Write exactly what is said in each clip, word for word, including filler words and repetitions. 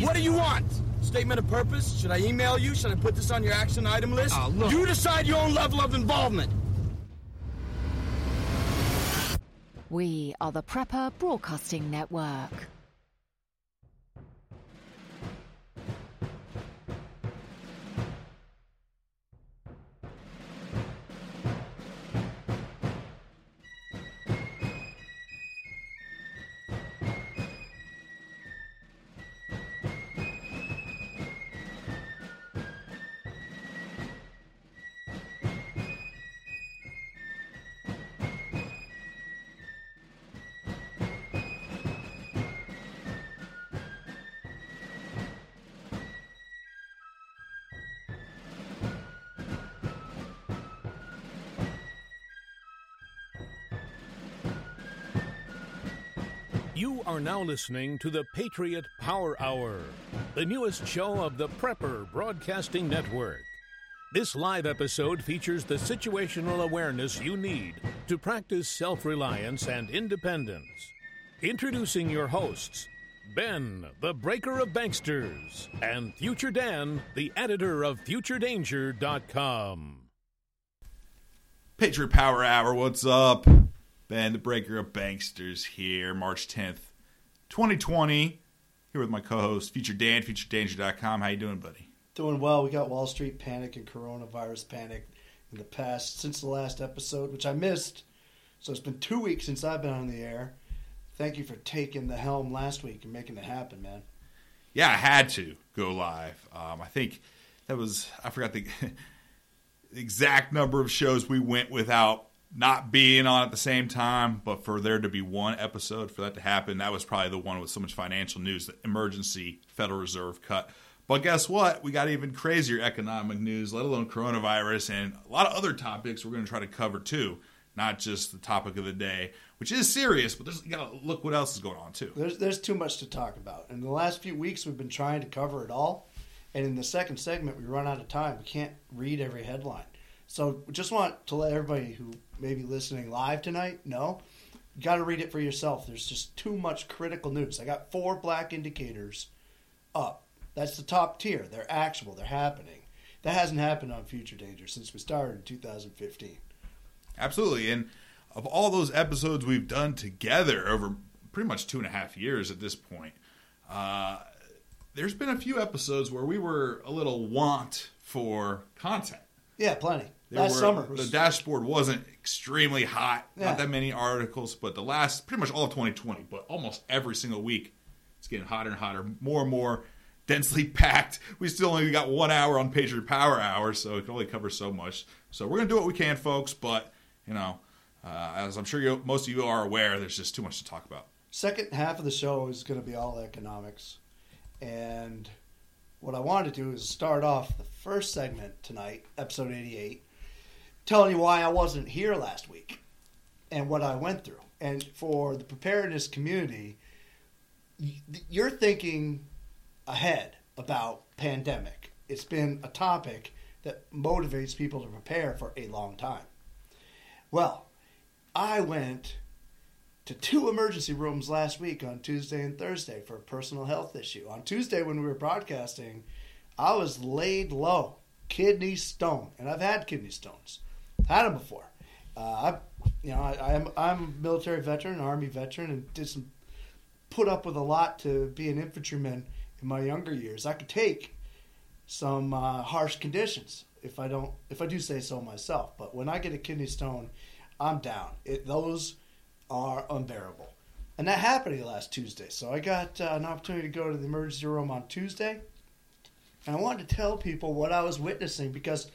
What do you want? Statement of purpose? Should I email you? Should I put this on your action item list? Oh, look. You decide your own level of involvement. We are the Prepper Broadcasting Network. You are now listening to the Patriot Power Hour, the newest show of the Prepper Broadcasting Network. This live episode features the situational awareness you need to practice self-reliance and independence. Introducing your hosts, Ben, the Breaker of Banksters, and Future Dan, the editor of Future Danger dot com. Patriot Power Hour, what's up? Ben, the Breaker of Banksters here, March tenth, twenty twenty. Here with my co-host, Future Dan, Future Danger dot com. How you doing, buddy? Doing well. We got Wall Street panic and coronavirus panic in the past since the last episode, which I missed. So it's been two weeks since I've been on the air. Thank you for taking the helm last week and making it happen, man. Yeah, I had to go live. Um, I think that was, I forgot the exact number of shows we went without not being on at the same time, but for there to be one episode, for that to happen, that was probably the one with so much financial news, the emergency Federal Reserve cut. But guess what? We got even crazier economic news, let alone coronavirus, and a lot of other topics we're going to try to cover too, not just the topic of the day, which is serious, but there's, you got to look what else is going on too. There's, there's too much to talk about. In the last few weeks, we've been trying to cover it all, and in the second segment, we run out of time. We can't read every headline. So just want to let everybody who may be listening live tonight know, you got to read it for yourself. There's just too much critical news. I got four black indicators up. That's the top tier. They're actual. They're happening. That hasn't happened on Future Danger since we started in two thousand fifteen. Absolutely. And of all those episodes we've done together over pretty much two and a half years at this point, uh, there's been a few episodes where we were a little want for content. Yeah, plenty. There last were, summer. Was... The dashboard wasn't extremely hot. Yeah. Not that many articles, but the last, pretty much all of twenty twenty, but almost every single week, it's getting hotter and hotter, more and more densely packed. We still only got one hour on Patriot Power Hour, so it can only cover so much. So we're going to do what we can, folks, but, you know, uh, as I'm sure you, most of you are aware, there's just too much to talk about. Second half of the show is going to be all economics. And what I wanted to do is start off the first segment tonight, episode eighty-eight, telling you why I wasn't here last week and what I went through. And for the preparedness community, you're thinking ahead about pandemic. It's been a topic that motivates people to prepare for a long time. Well, I went to two emergency rooms last week on Tuesday and Thursday for a personal health issue. On Tuesday when we were broadcasting, I was laid low, kidney stone, and I've had kidney stones. Had them before. Uh, I, you know, I, I'm I'm a military veteran, an Army veteran, and did some put up with a lot to be an infantryman in my younger years. I could take some uh, harsh conditions if I don't, if I do say so myself. But when I get a kidney stone, I'm down. It, those are unbearable, and that happened last Tuesday. So I got uh, an opportunity to go to the emergency room on Tuesday, and I wanted to tell people what I was witnessing because,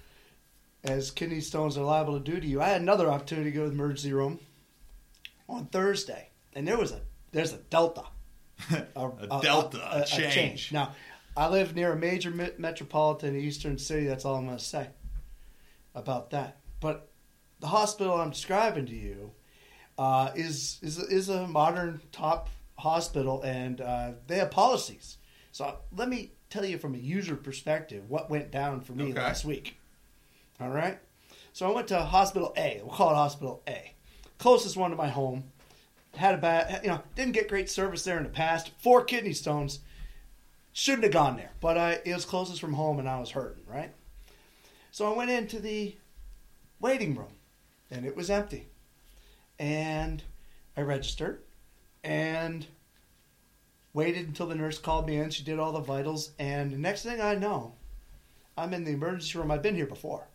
as kidney stones are liable to do to you, I had another opportunity to go to the emergency room on Thursday, and there was a there's a delta. a, a delta, a, a, a change. change. Now, I live near a major metropolitan eastern city. That's all I'm going to say about that. But the hospital I'm describing to you uh, is is is a modern top hospital, and uh, they have policies. So let me tell you from a user perspective what went down for me okay. last week. All right? So I went to Hospital A. We'll call it Hospital A. Closest one to my home. Had a bad, you know, didn't get great service there in the past. Four kidney stones. Shouldn't have gone there, but I, it was closest from home and I was hurting, right? So I went into the waiting room and it was empty. And I registered and waited until the nurse called me in. She did all the vitals. And the next thing I know, I'm in the emergency room. I've been here before.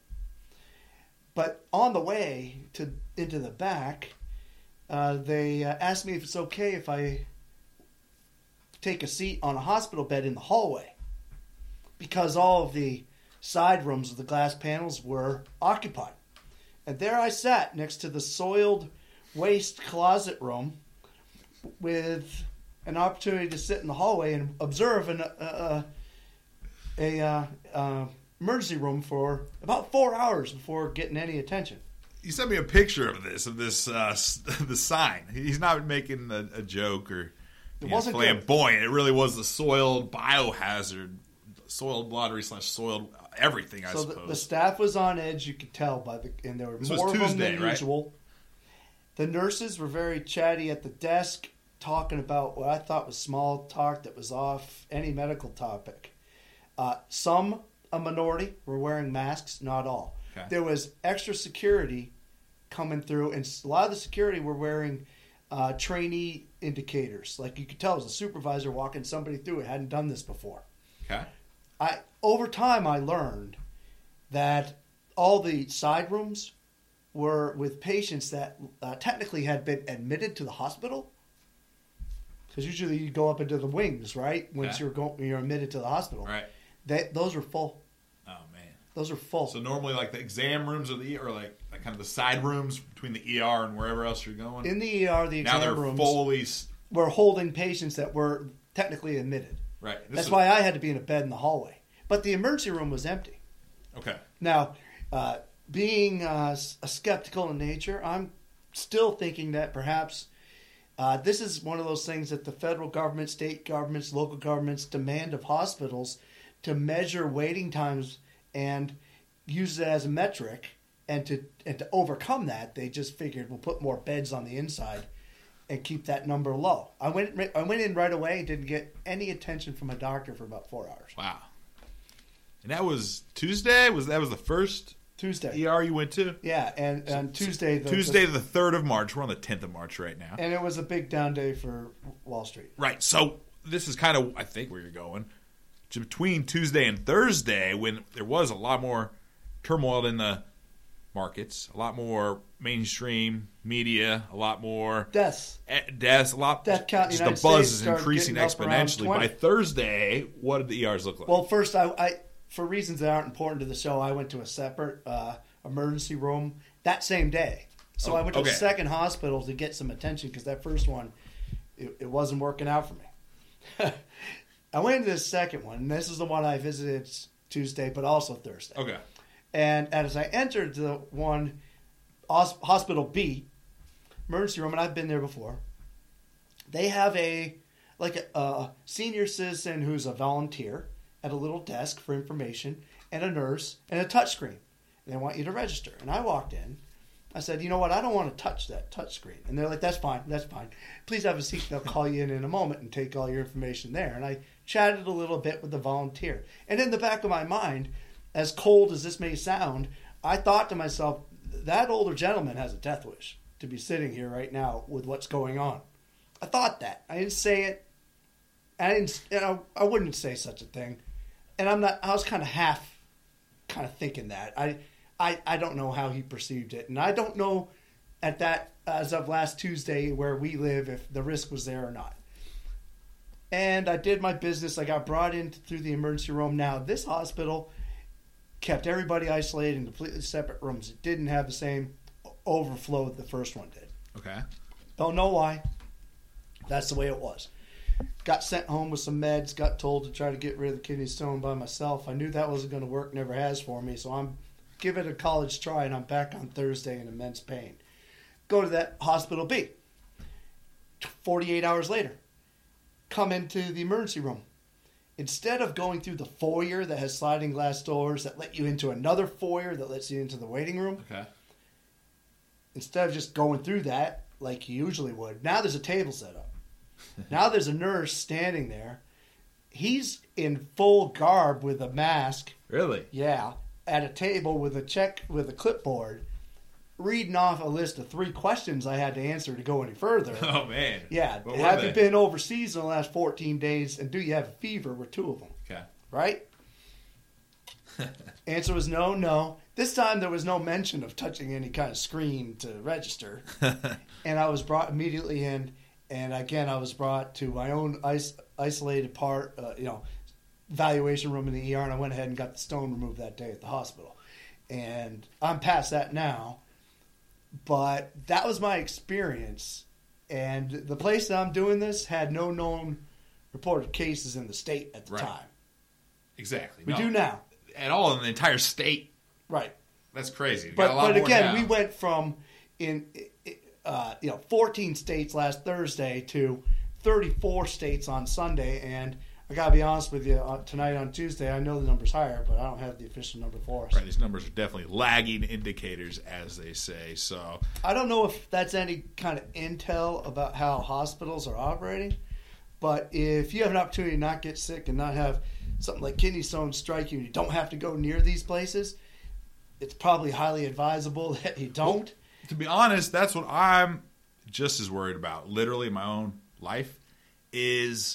But on the way to into the back, uh, they uh, asked me if it's okay if I take a seat on a hospital bed in the hallway, because all of the side rooms with the glass panels were occupied. And there I sat next to the soiled waste closet room with an opportunity to sit in the hallway and observe an, uh, a uh, uh, emergency room for about four hours before getting any attention. You sent me a picture of this, of this, uh, the sign. He's not making a, a joke or It know, wasn't flamboyant. It really was the soiled biohazard, soiled lottery slash soiled everything, I so suppose. The, the staff was on edge, you could tell by the, and there were This more was of Tuesday, them than right? usual. The nurses were very chatty at the desk, talking about what I thought was small talk that was off any medical topic. Uh, some, a minority, were wearing masks, not all. Okay. There was extra security coming through, and a lot of the security were wearing uh, trainee indicators. Like you could tell, it was a supervisor walking somebody through it, hadn't done this before. Okay. I over time I learned that all the side rooms were with patients that uh, technically had been admitted to the hospital. Because usually you go up into the wings, right? Once Okay. you're going, you're admitted to the hospital. Right. They, those are full. Oh, man. Those are full. So normally like the exam rooms or the or like, like kind of the side rooms between the E R and wherever else you're going. In the E R, the now exam they're rooms fully s- were holding patients that were technically admitted. right. This That's is- why I had to be in a bed in the hallway. But the emergency room was empty. Okay. Now, uh, being uh, a skeptical in nature, I'm still thinking that perhaps uh, this is one of those things that the federal government, state governments, local governments demand of hospitals to measure waiting times and use it as a metric. And to and to overcome that, they just figured we'll put more beds on the inside and keep that number low. I went I went in right away and didn't get any attention from a doctor for about four hours. Wow. And that was Tuesday? Was that was the first Tuesday. E R you went to? Yeah, and on Tuesday. The, Tuesday the third of March. We're on the tenth of March right now. And it was a big down day for Wall Street. Right. So this is kind of, I think, where you're going. Between Tuesday and Thursday, when there was a lot more turmoil in the markets, a lot more mainstream media, a lot more Deaths. eh, deaths, a lot. Death count in the just the United buzz States is started increasing getting up around exponentially. twenty. By Thursday, what did the E Rs look like? Well, first, I, I for reasons that aren't important to the show, I went to a separate uh, emergency room that same day. So Oh, I went to okay. a second hospital to get some attention because that first one, it, it wasn't working out for me. I went into this second one, and this is the one I visited Tuesday, but also Thursday. okay. And as I entered the one, hos- Hospital B, emergency room, and I've been there before, they have a like a, a senior citizen who's a volunteer at a little desk for information, and a nurse, and a touch screen. And they want you to register. And I walked in. I said, you know what? I don't want to touch that touch screen. And they're like, that's fine. That's fine. Please have a seat. They'll call you in in a moment and take all your information there. And I chatted a little bit with the volunteer. And in the back of my mind, as cold as this may sound, I thought to myself, that older gentleman has a death wish to be sitting here right now with what's going on. I thought that. I didn't say it. I didn't. You know, I wouldn't say such a thing. And I'm not. I was kind of half, kind of thinking that. I, I, I don't know how he perceived it, and I don't know at that as of last Tuesday where we live if the risk was there or not. And I did my business. I got brought in through the emergency room. Now this hospital kept everybody isolated in completely separate rooms. It didn't have the same overflow that the first one did. Okay. Don't know why. That's the way it was. Got sent home with some meds. Got told to try to get rid of the kidney stone by myself. I knew that wasn't going to work. Never has for me. So I'm give it a college try, and I'm back on Thursday in immense pain. Go to that Hospital B. forty-eight hours later, come into the emergency room. Instead of going through the foyer that has sliding glass doors that let you into another foyer that lets you into the waiting room, Okay. instead of just going through that like you usually would, now there's a table set up. Now there's a nurse standing there He's in full garb with a mask. Really? Yeah, at a table with a check with a clipboard, reading off a list of three questions I had to answer to go any further. Oh man. Yeah. What were Have they? you been overseas in the last fourteen days, and do you have a fever? Were two of them. Okay. Right? Answer was no, no. This time there was no mention of touching any kind of screen to register. And I was brought immediately in, and again I was brought to my own is- isolated part, uh, you know, evaluation room in the E R, and I went ahead and got the stone removed that day at the hospital. And I'm past that now, but that was my experience. And the place that I'm doing this had no known reported cases in the state at the Right. time. Exactly. We No. do now. At all in the entire state. Right. That's crazy. We But got a lot but more again, now. we went from in uh, you know fourteen states last Thursday to thirty-four states on Sunday, and I gotta be honest with you, uh, tonight on Tuesday, I know the number's higher, but I don't have the official number for us. Right, these numbers are definitely lagging indicators, as they say. So I don't know if that's any kind of intel about how hospitals are operating, but if you have an opportunity to not get sick and not have something like kidney stones strike you, and you don't have to go near these places, it's probably highly advisable that you don't. to be honest, that's what I'm just as worried about. Literally, in my own life is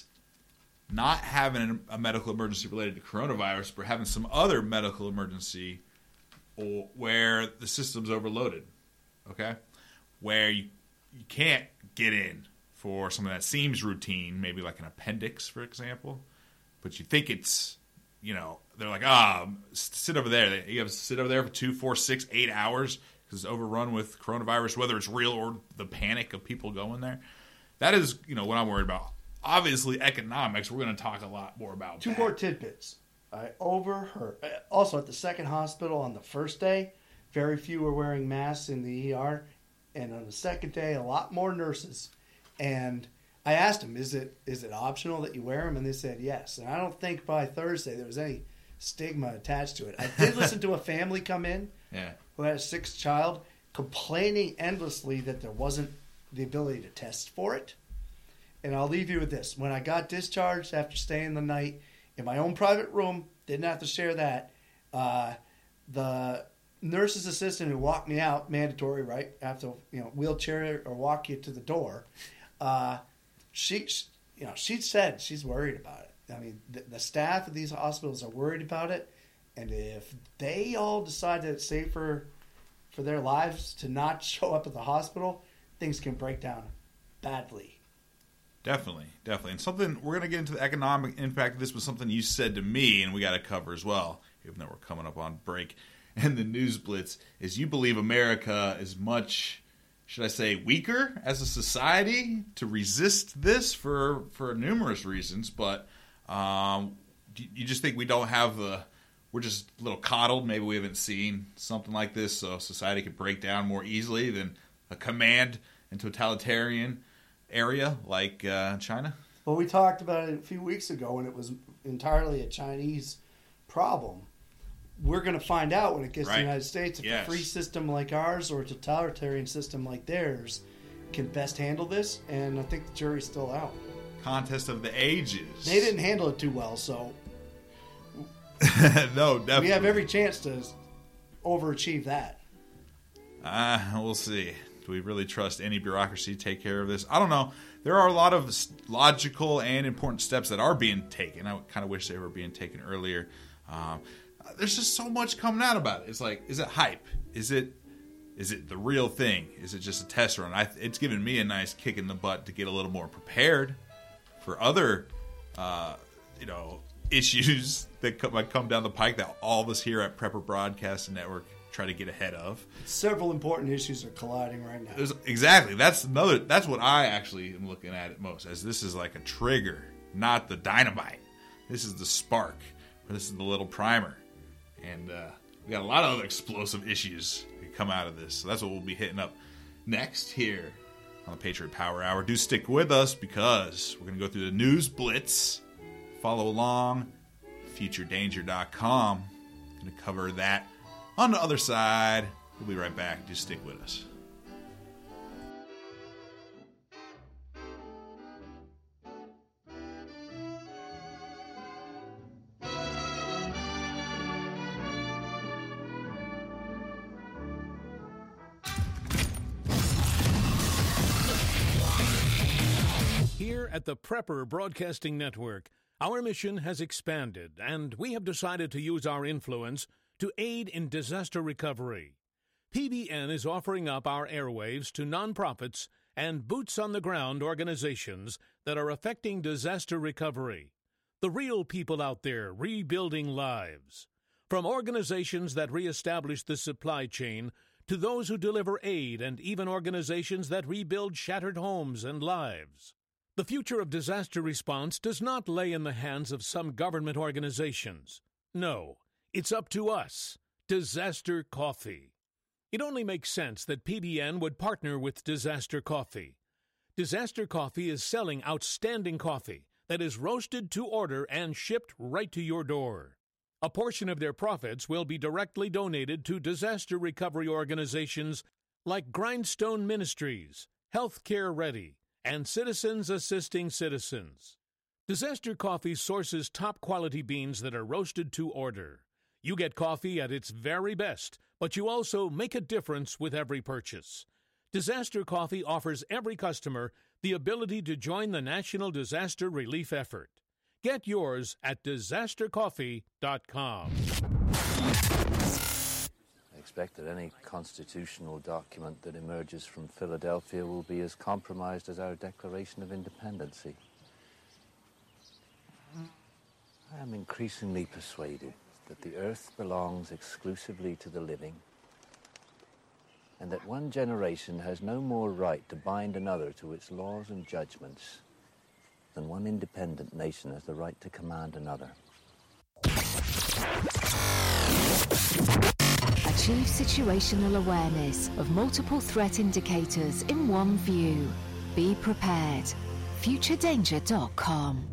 not having a medical emergency related to coronavirus, but having some other medical emergency or where the system's overloaded. Okay, where you you can't get in for something that seems routine, maybe like an appendix, for example, but you think it's, you know, they're like, ah, sit over there. You have to sit over there for two, four, six, eight hours because it's overrun with coronavirus, whether it's real or the panic of people going there. That is, you know, what I'm worried about. Obviously, economics, we're going to talk a lot more about Two that. more tidbits. I overheard. uh, Also, at the second hospital on the first day, very few were wearing masks in the E R. And on the second day, a lot more nurses. And I asked them, is it is it optional that you wear them? And they said yes. And I don't think by Thursday there was any stigma attached to it. I did listen to a family come in Yeah. who had a sick child complaining endlessly that there wasn't the ability to test for it. And I'll leave you with this. When I got discharged after staying the night in my own private room, didn't have to share that, uh, the nurse's assistant who walked me out, mandatory, right? Have to, you know, wheelchair or walk you to the door. Uh, she, you know, she said she's worried about it. I mean, the, the staff of these hospitals are worried about it. And if they all decide that it's safer for their lives to not show up at the hospital, things can break down badly. Definitely, definitely. And something, we're going to get into the economic impact. This was something you said to me, and we got to cover as well, even though we're coming up on break. And the news blitz is you believe America is much, should I say, weaker as a society to resist this for, for numerous reasons. But um, do you just think we don't have the, we're just a little coddled. Maybe we haven't seen something like this, so society could break down more easily than a command and totalitarian area like uh, China? Well, we talked about it a few weeks ago when it was entirely a Chinese problem. We're going to find out when it gets Right. to the United States if Yes. a free system like ours or a totalitarian system like theirs can best handle this, and I think the jury's still out. Contest of the ages. They didn't handle it too well, so No, definitely. we have every chance to overachieve that. Uh, we'll see. Do we really trust any bureaucracy to take care of this? I don't know. There are a lot of logical and important steps that are being taken. I kind of wish they were being taken earlier. Um, there's just so much coming out about it. It's like, is it hype? Is it is it the real thing? Is it just a test run? I, it's given me a nice kick in the butt to get a little more prepared for other, uh, you know, issues that co- might come down the pike that all of us here at Prepper Broadcasting Network try to get ahead of. Several important issues are colliding right now. There's, exactly. That's another. That's what I actually am looking at it most as. This is like a trigger, not the dynamite. This is the spark. Or this is the little primer, and uh, we got a lot of other explosive issues that come out of this. So that's what we'll be hitting up next here on the Patriot Power Hour. Do stick with us because we're going to go through the news blitz. Follow along. Future Danger dot com. Going to cover that. On the other side, we'll be right back. Just stick with us. At the Prepper Broadcasting Network, our mission has expanded, and we have decided to use our influence to aid in disaster recovery. P B N is offering up our airwaves to nonprofits and boots-on-the-ground organizations that are affecting disaster recovery. The real people out there rebuilding lives. From organizations that reestablish the supply chain to those who deliver aid and even organizations that rebuild shattered homes and lives. The future of disaster response does not lay in the hands of some government organizations. No, it's up to us, Disaster Coffee. It only makes sense that P B N would partner with Disaster Coffee. Disaster Coffee is selling outstanding coffee that is roasted to order and shipped right to your door. A portion of their profits will be directly donated to disaster recovery organizations like Grindstone Ministries, Healthcare Ready, and Citizens Assisting Citizens. Disaster Coffee sources top-quality beans that are roasted to order. You get coffee at its very best, but you also make a difference with every purchase. Disaster Coffee offers every customer the ability to join the national disaster relief effort. Get yours at disaster coffee dot com. I expect that any constitutional document that emerges from Philadelphia will be as compromised as our Declaration of Independence. I am increasingly persuaded that the earth belongs exclusively to the living, and that one generation has no more right to bind another to its laws and judgments than one independent nation has the right to command another. Achieve situational awareness of multiple threat indicators in one view. Be prepared. future danger dot com.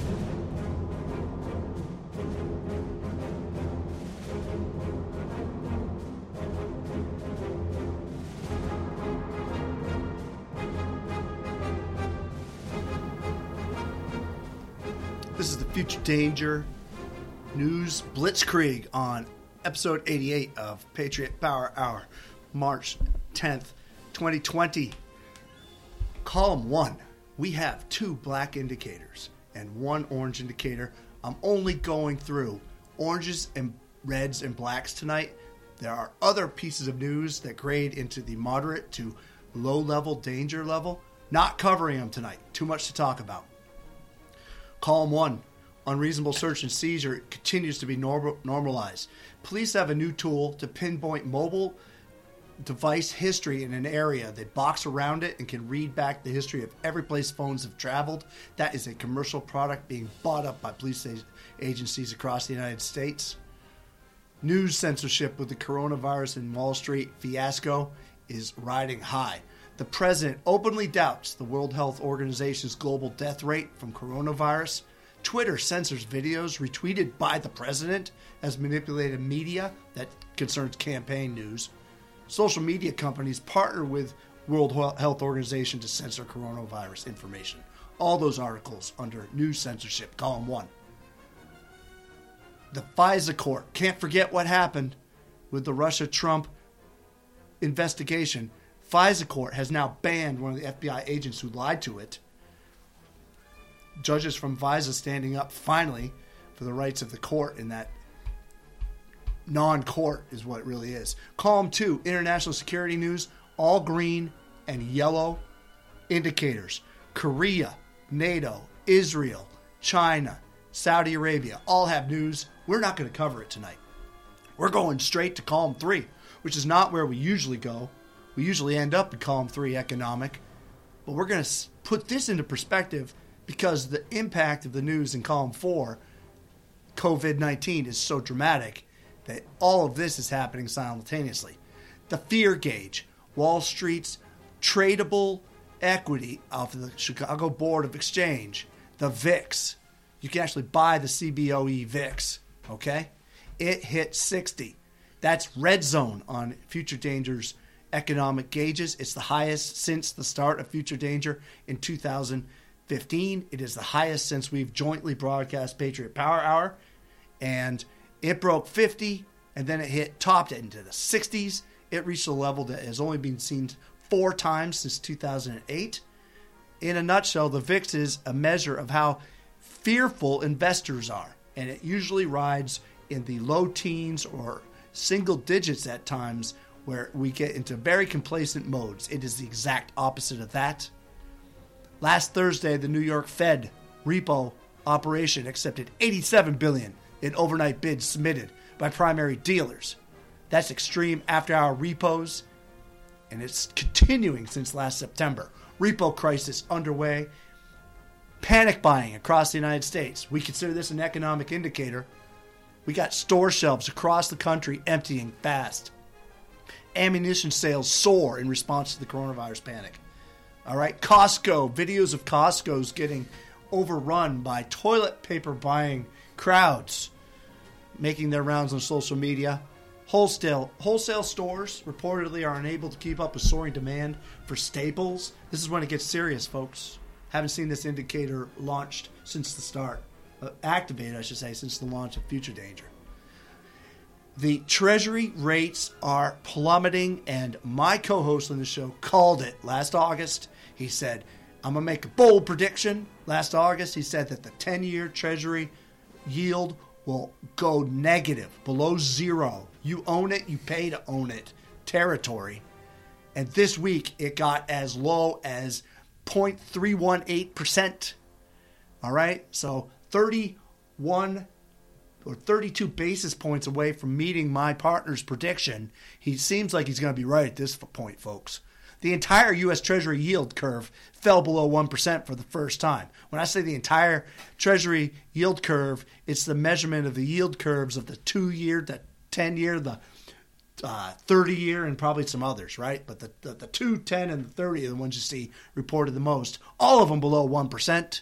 This is the Future Danger News Blitzkrieg on episode eighty-eight of Patriot Power Hour, March tenth, twenty twenty. Column one, we have two black indicators and one orange indicator. I'm only going through oranges and reds and blacks tonight. There are other pieces of news that grade into the moderate to low level danger level. Not covering them tonight. Too much to talk about. Column one, unreasonable search and seizure continues to be norm- normalized. Police have a new tool to pinpoint mobile device history in an area. They box around it and can read back the history of every place phones have traveled. That is a commercial product being bought up by police agencies across the United States. News censorship with the coronavirus and Wall Street fiasco is riding high. The president openly doubts the World Health Organization's global death rate from coronavirus. Twitter censors videos retweeted by the president as manipulated media that concerns campaign news. Social media companies partner with World Health Organization to censor coronavirus information. All those articles under news censorship, column one. The FISA court, can't forget what happened with the Russia-Trump investigation. FISA court has now banned one of the F B I agents who lied to it. Judges from FISA standing up finally for the rights of the court in that non-court is what it really is. Column two, international security news, all green and yellow indicators. Korea, NATO, Israel, China, Saudi Arabia all have news. We're not going to cover it tonight. We're going straight to column three, which is not where we usually go. We usually end up in column three, economic. But we're going to put this into perspective because the impact of the news in column four, covid nineteen, is so dramatic that all of this is happening simultaneously. The fear gauge, Wall Street's tradable equity off of the Chicago Board of Exchange, the V I X. You can actually buy the C B O E V I X, okay? It hit sixty. That's red zone on Future Danger's economic gauges. It's the highest since the start of Future Danger in two thousand fifteen. It is the highest since we've jointly broadcast Patriot Power Hour. And it broke fifty, and then it hit, topped it into the sixties. It reached a level that has only been seen four times since two thousand eight. in a nutshell, the V I X is a measure of how fearful investors are, and it usually rides in the low teens or single digits at times, where we get into very complacent modes. It is the exact opposite of that. Last Thursday, the New York Fed repo operation accepted eighty-seven billion dollars in overnight bids submitted by primary dealers. That's extreme after-hour repos, and it's continuing since last September. Repo crisis underway. Panic buying across the United States. We consider this an economic indicator. We got store shelves across the country emptying fast. Ammunition sales soar in response to the coronavirus panic. All right, Costco, videos of Costco's getting overrun by toilet paper buying crowds making their rounds on social media. Wholesale wholesale stores reportedly are unable to keep up with soaring demand for staples. This is when it gets serious, folks. Haven't seen this indicator launched since the start. Uh, activated, I should say, since the launch of Future Danger. The Treasury rates are plummeting, and my co-host on the show called it last August. He said, I'm going to make a bold prediction. Last August, he said that the ten-year Treasury yield will go negative, below zero. You own it, you pay to own it territory. And this week, it got as low as zero point three one eight percent. All right? So thirty-one or thirty-two basis points away from meeting my partner's prediction. He seems like he's going to be right at this point, folks. The entire U S Treasury yield curve fell below one percent for the first time. When I say the entire Treasury yield curve, it's the measurement of the yield curves of the two-year, the ten-year, the uh, thirty-year, and probably some others, right? But the, the, the two, ten, and the thirty are the ones you see reported the most. All of them below one percent.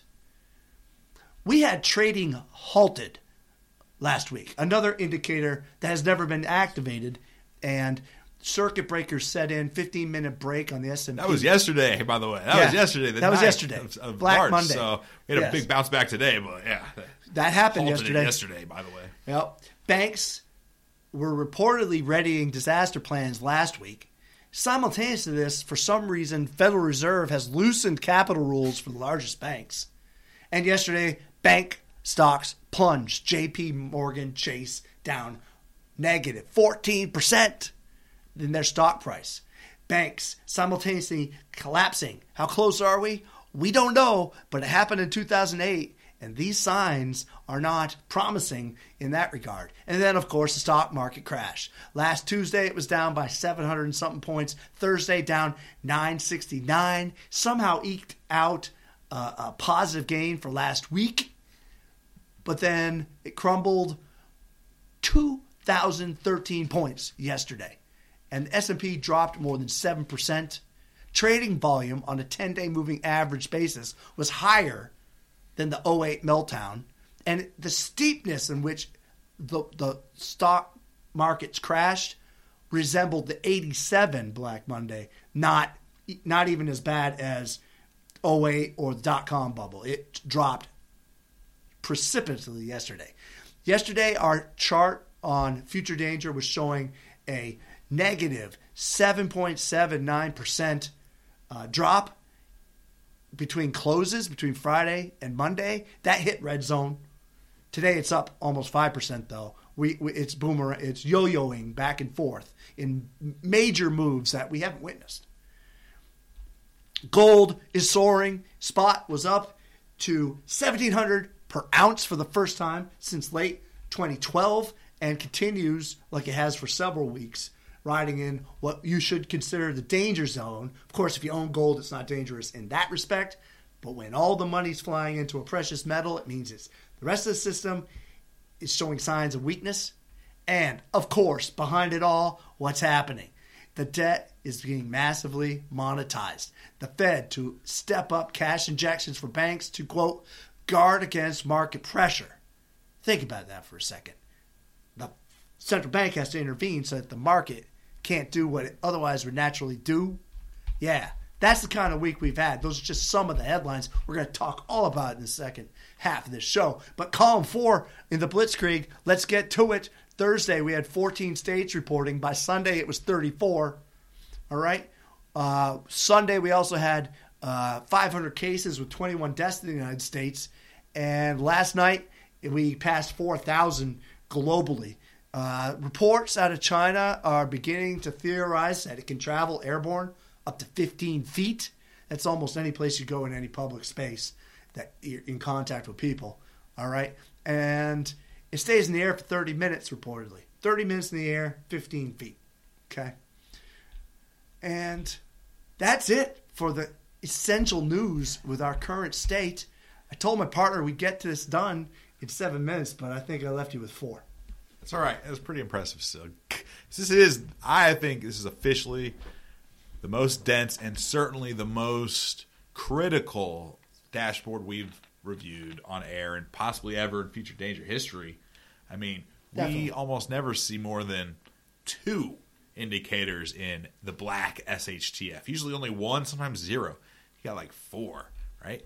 We had trading halted last week. Another indicator that has never been activated, and circuit breakers set in, fifteen-minute break on the S and P. That was yesterday, by the way. That yeah, was yesterday. The that was ninth yesterday. Of, of Black March, Monday. So we had yes. a big bounce back today, but yeah. That happened yesterday. yesterday, by the way. Yep. Banks were reportedly readying disaster plans last week. Simultaneous to this, for some reason, Federal Reserve has loosened capital rules for the largest banks. And yesterday, bank stocks plunged. J P Morgan Chase down negative fourteen percent in their stock price. Banks simultaneously collapsing. How close are we? We don't know, but it happened in two thousand eight, and these signs are not promising in that regard. And then, of course, the stock market crashed. Last Tuesday, it was down by seven hundred and something points. Thursday, down nine sixty-nine. Somehow eked out uh, a positive gain for last week. But then it crumbled two thousand thirteen points yesterday. And the S and P dropped more than seven percent. Trading volume on a ten-day moving average basis was higher than the oh eight meltdown. And the steepness in which the, the stock markets crashed resembled the eighty-seven Black Monday, not, not even as bad as oh eight or the dot-com bubble. It dropped precipitously yesterday. Yesterday, our chart on Future Danger was showing a negative seven point seven nine percent uh, drop between closes, between Friday and Monday. That hit red zone. Today, it's up almost five percent, though. We, we It's boomerang, it's yo-yoing back and forth in major moves that we haven't witnessed. Gold is soaring. Spot was up to seventeen hundred per ounce for the first time since late twenty twelve and continues like it has for several weeks, riding in what you should consider the danger zone. Of course, if you own gold, it's not dangerous in that respect. But when all the money's flying into a precious metal, it means it's the rest of the system is showing signs of weakness. And, of course, behind it all, what's happening? The debt is being massively monetized. The Fed to step up cash injections for banks to, quote, guard against market pressure. Think about that for a second. The central bank has to intervene so that the market can't do what it otherwise would naturally do. Yeah, that's the kind of week we've had. Those are just some of the headlines. We're going to talk all about it in the second half of this show. But column four in the Blitzkrieg, let's get to it. Thursday, we had fourteen states reporting. By Sunday, it was thirty-four. All right. Uh, Sunday, we also had Uh, five hundred cases with twenty-one deaths in the United States. And last night, we passed four thousand globally. Uh, reports out of China are beginning to theorize that it can travel airborne up to fifteen feet. That's almost any place you go in any public space that you're in contact with people. All right? And it stays in the air for thirty minutes, reportedly. thirty minutes in the air, fifteen feet. Okay? And that's it for the essential news with our current state. I told my partner we'd get to this done in seven minutes, but I think I left you with four. That's all right. That's pretty impressive still. This is, I think this is officially the most dense and certainly the most critical dashboard we've reviewed on air and possibly ever in Future Danger history. I mean, Definitely. we almost never see more than two indicators in the black S H T F. Usually only one, sometimes zero. You got like four, right?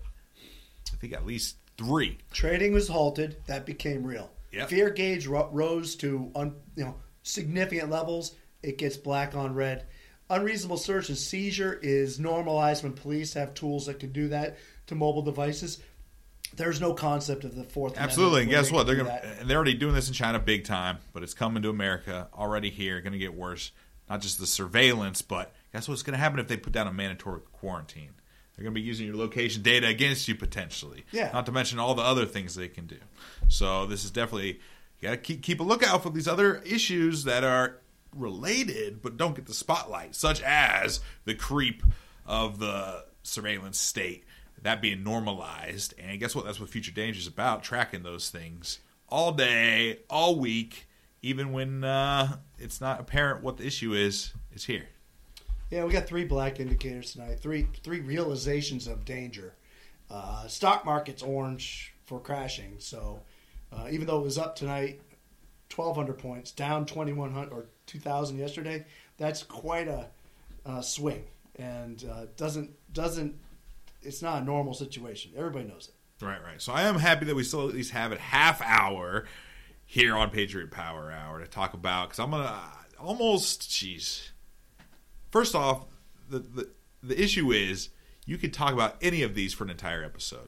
I think at least three. Trading was halted. That became real. Yep. Fear gauge ro- rose to un, you know significant levels. It gets black on red. Unreasonable search and seizure is normalized when police have tools that can do that to mobile devices. There's no concept of the Fourth Amendment. Absolutely. And guess what? They're gonna, they're already doing this in China big time, but it's coming to America already here. Going to get worse. Not just the surveillance, but guess what's going to happen if they put down a mandatory quarantine? They're going to be using your location data against you potentially. Yeah. Not to mention all the other things they can do. So this is definitely, you got to keep keep a lookout for these other issues that are related but don't get the spotlight, such as the creep of the surveillance state, that being normalized. And guess what? That's what Future Danger is about, tracking those things all day, all week, even when uh, it's not apparent what the issue is. It's here. Yeah, we got three black indicators tonight, three three realizations of danger. Uh, stock market's orange for crashing, so uh, even though it was up tonight, twelve hundred points, down twenty-one hundred or two thousand yesterday, that's quite a uh, swing, and uh, doesn't doesn't it's not a normal situation. Everybody knows it. Right, right. So I am happy that we still at least have a half hour here on Patriot Power Hour to talk about, because I'm gonna uh, almost, jeez. First off, the, the the issue is you could talk about any of these for an entire episode.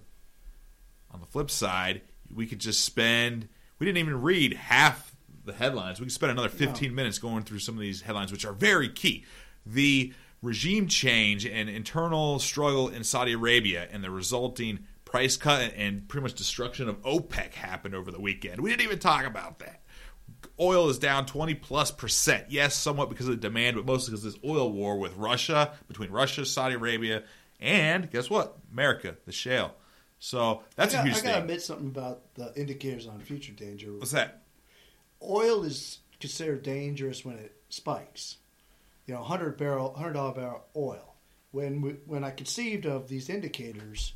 On the flip side, we could just spend, we didn't even read half the headlines. We could spend another fifteen no. minutes going through some of these headlines, which are very key. The regime change and internal struggle in Saudi Arabia and the resulting price cut and pretty much destruction of OPEC happened over the weekend. We didn't even talk about that. Oil is down twenty plus percent. Yes, somewhat because of the demand, but mostly because of this oil war with Russia, between Russia, Saudi Arabia, and guess what? America, the shale. So that's I got, a huge I thing. I got to admit something about the indicators on Future Danger. What's that? Oil is considered dangerous when it spikes. You know, one hundred barrel, one hundred dollar barrel oil. When we, when I conceived of these indicators,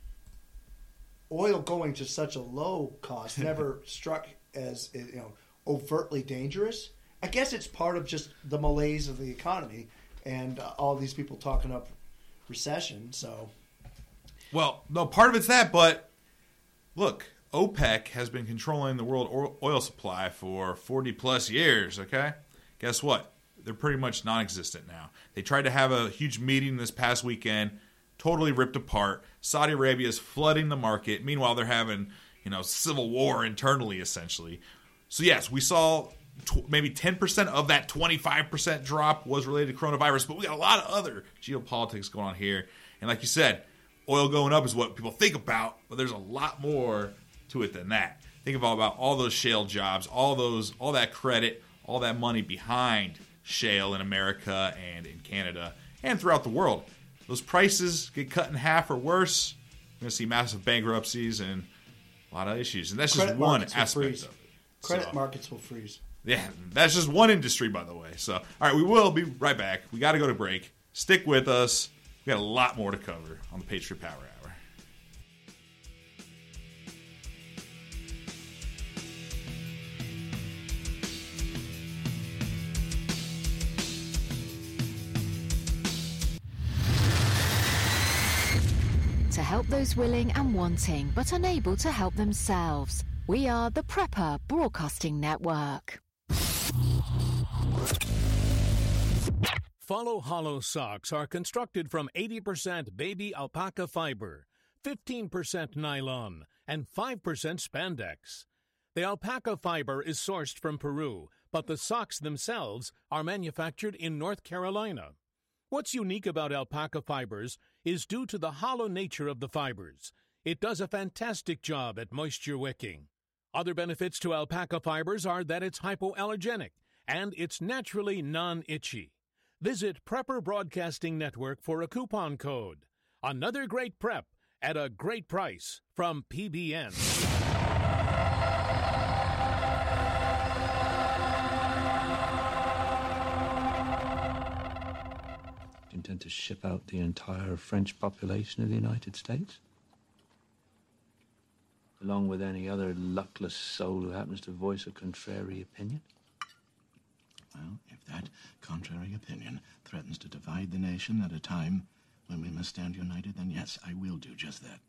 oil going to such a low cost never struck as, you know, overtly dangerous. I guess it's part of just the malaise of the economy and uh, all these people talking up recession. So, well, no, part of it's that, but look, OPEC has been controlling the world oil supply for forty plus years, okay? Guess what? They're pretty much non-existent now. They tried to have a huge meeting this past weekend, totally ripped apart. Saudi Arabia is flooding the market. Meanwhile, they're having, you know, civil war internally, essentially. So, yes, we saw tw- maybe ten percent of that twenty-five percent drop was related to coronavirus, but we got a lot of other geopolitics going on here. And like you said, oil going up is what people think about, but there's a lot more to it than that. Think about, about all those shale jobs, all those, all that credit, all that money behind shale in America and in Canada and throughout the world. Those prices get cut in half or worse. We're going to see massive bankruptcies and a lot of issues. And that's just one aspect of it. Credit so, markets will freeze. Yeah, that's just one industry, by the way. So, all right, we will be right back. We got to go to break. Stick with us. We got a lot more to cover on the Patriot Power Hour. To help those willing and wanting, but unable to help themselves. We are the Prepper Broadcasting Network. Follow Hollow socks are constructed from eighty percent baby alpaca fiber, fifteen percent nylon, and five percent spandex. The alpaca fiber is sourced from Peru, but the socks themselves are manufactured in North Carolina. What's unique about alpaca fibers is due to the hollow nature of the fibers. It does a fantastic job at moisture wicking. Other benefits to alpaca fibers are that it's hypoallergenic and it's naturally non-itchy. Visit Prepper Broadcasting Network for a coupon code. Another great prep at a great price from P B N. Do you intend to ship out the entire French population of the United States? Along with any other luckless soul who happens to voice a contrary opinion? Well, if that contrary opinion threatens to divide the nation at a time when we must stand united, then yes, I will do just that.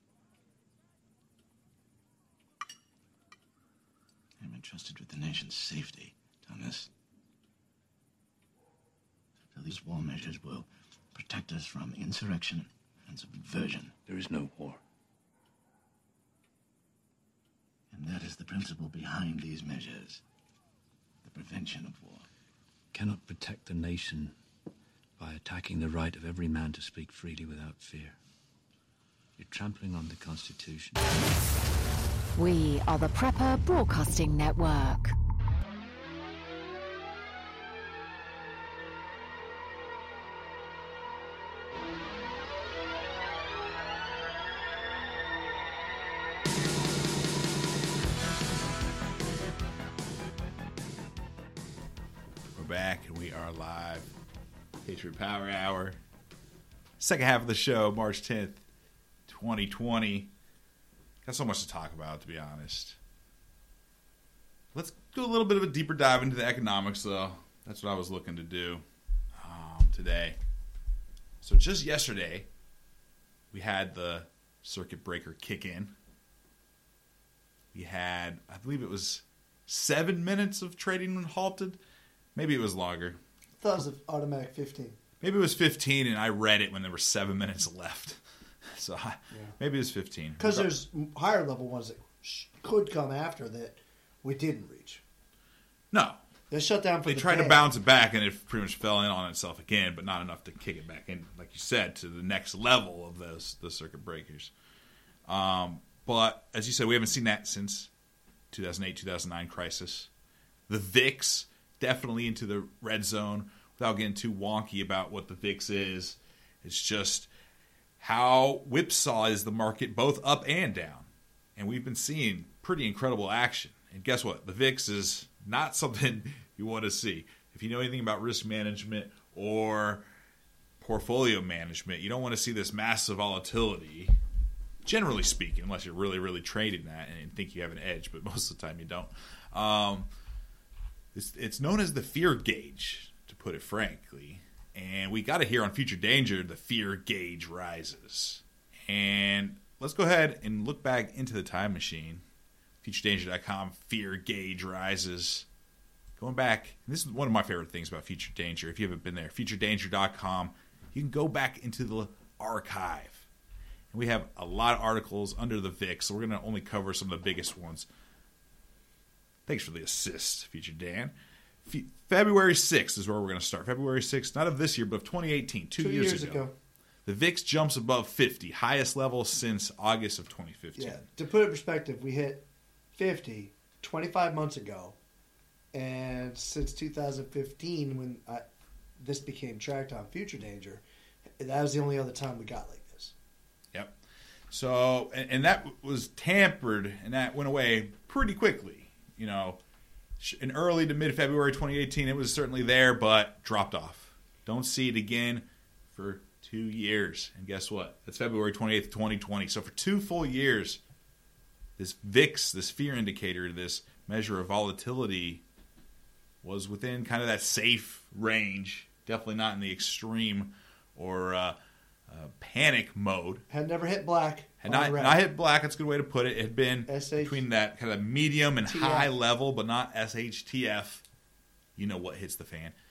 I'm entrusted with the nation's safety, Thomas. So these war measures will protect us from insurrection and subversion. There is no war. And that is the principle behind these measures. The prevention of war. Cannot protect the nation by attacking the right of every man to speak freely without fear. You're trampling on the Constitution. We are the Prepper Broadcasting Network. Back and we are live. Patriot Power Hour. Second half of the show, March tenth, twenty twenty. Got so much to talk about, to be honest. Let's do a little bit of a deeper dive into the economics, though. That's what I was looking to do um, today. So just yesterday, we had the circuit breaker kick in. We had, I believe it was seven minutes of trading halted. Maybe it was longer. I thought it was an automatic fifteen. Maybe it was fifteen, and I read it when there were seven minutes left. So I, yeah. Maybe it was fifteen. Because there's higher level ones that sh- could come after that we didn't reach. No. They shut down for They the tried day. to bounce it back, and it pretty much fell in on itself again, but not enough to kick it back in, like you said, to the next level of those the circuit breakers. Um, but, as you said, we haven't seen that since two thousand eight, two thousand nine crisis. The V I X... definitely into the red zone without getting too wonky about what the V I X is. It's just how whipsaw is the market both up and down. And we've been seeing pretty incredible action. And guess what? The V I X is not something you want to see. If you know anything about risk management or portfolio management, you don't want to see this massive volatility, generally speaking, unless you're really, really trading that and think you have an edge, but most of the time you don't. Um, It's, it's known as the fear gauge, to put it frankly. And we got to hear on Future Danger, the fear gauge rises. And let's go ahead and look back into the time machine. Future Danger dot com, fear gauge rises. Going back, and this is one of my favorite things about Future Danger. If you haven't been there, Future Danger dot com, you can go back into the archive. And we have a lot of articles under the V I X, so we're going to only cover some of the biggest ones. Thanks for the assist, Future Dan. Fe- February sixth is where we're going to start. February sixth, not of this year, but of twenty eighteen, two, Two years, years ago. ago. The V I X jumps above fifty, highest level since August of twenty fifteen. Yeah, to put it in perspective, we hit fifty twenty-five months ago, and since two thousand fifteen, when I, this became tracked on Future Danger, that was the only other time we got like this. Yep. So, and, and that was tampered, and that went away pretty quickly. You know, in early to mid-February twenty eighteen, it was certainly there, but dropped off. Don't see it again for two years. And guess what? That's February twenty-eighth, twenty twenty. So for two full years, this V I X, this fear indicator, this measure of volatility, was within kind of that safe range. Definitely not in the extreme or uh, uh, panic mode. Had never hit black. Had not, not hit black, that's a good way to put it. It had been S H between that kind of medium and T F high level, but not S H T F. You know what hits the fan.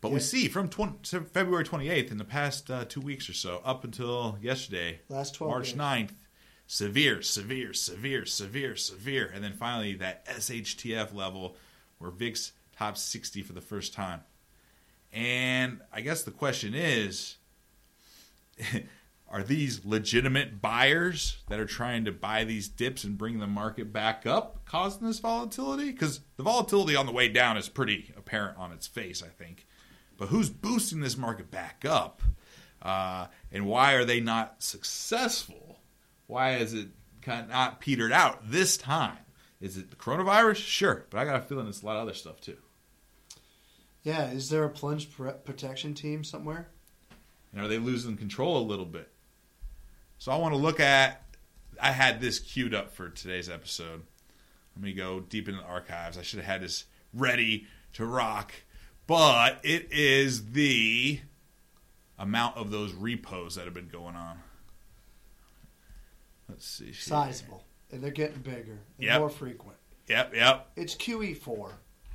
But yeah. we see from twenty, February twenty-eighth, in the past uh, two weeks or so, up until yesterday, last twelve March days. ninth, severe, severe, severe, severe, severe. And then finally that S H T F level where V I X tops sixty for the first time. And I guess the question is, are these legitimate buyers that are trying to buy these dips and bring the market back up causing this volatility? Because the volatility on the way down is pretty apparent on its face, I think. But who's boosting this market back up? Uh, and why are they not successful? Why is it kind of not petered out this time? Is it the coronavirus? Sure. But I got a feeling it's a lot of other stuff too. Yeah. Is there a plunge protection team somewhere? And are they losing control a little bit? So I want to look at, I had this queued up for today's episode. Let me go deep into the archives. I should have had this ready to rock. But it is the amount of those repos that have been going on. Let's see. Sizable. And they're getting bigger and yep. more frequent. Yep, yep. It's Q E four.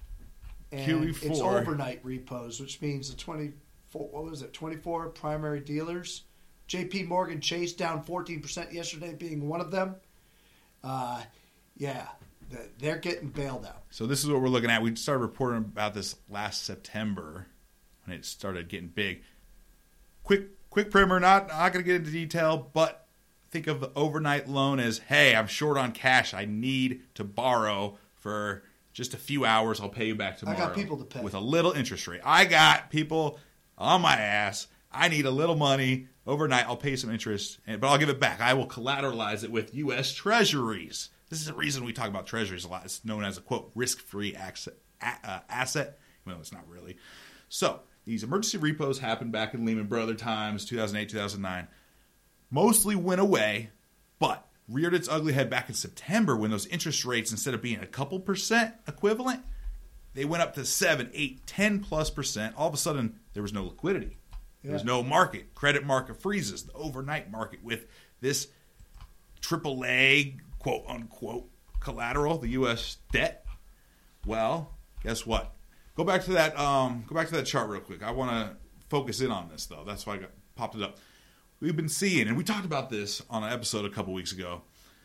And Q E four. It's overnight repos, which means the twenty-four, what was it, twenty-four primary dealers. J P Morgan Chase down fourteen percent yesterday, being one of them. Uh, yeah, they're getting bailed out. So this is what we're looking at. We started reporting about this last September when it started getting big. Quick, quick primer. Not, not going to get into detail, but think of the overnight loan as, hey, I'm short on cash. I need to borrow for just a few hours. I'll pay you back tomorrow. I got people to pay. With a little interest rate. I got people on my ass. I need a little money. Overnight, I'll pay some interest, but I'll give it back. I will collateralize it with U S Treasuries. This is the reason we talk about Treasuries a lot. It's known as a, quote, risk-free asset, uh, asset. Well, it's not really. So these emergency repos happened back in Lehman Brothers times, two thousand eight, two thousand nine. Mostly went away, but reared its ugly head back in September when those interest rates, instead of being a couple percent equivalent, they went up to seven, eight, ten plus percent. All of a sudden, there was no liquidity. Yeah. There's no market. Credit market freezes. The overnight market with this triple A, quote unquote, collateral, the U S debt. Well, guess what? Go back to that. Um, go back to that chart real quick. I want to focus in on this though. That's why I got, popped it up. We've been seeing, and we talked about this on an episode a couple weeks ago.